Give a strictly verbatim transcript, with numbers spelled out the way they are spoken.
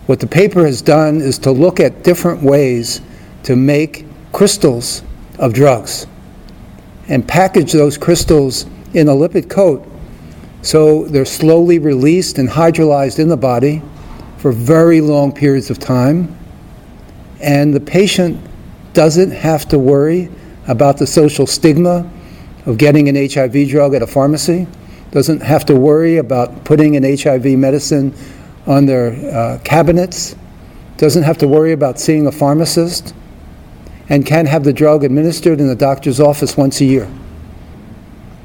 What the paper has done is to look at different ways to make crystals of drugs and package those crystals in a lipid coat so they're slowly released and hydrolyzed in the body for very long periods of time. And the patient doesn't have to worry about the social stigma of getting an H I V drug at a pharmacy, doesn't have to worry about putting an H I V medicine on their uh, cabinets, doesn't have to worry about seeing a pharmacist, and can have the drug administered in the doctor's office once a year.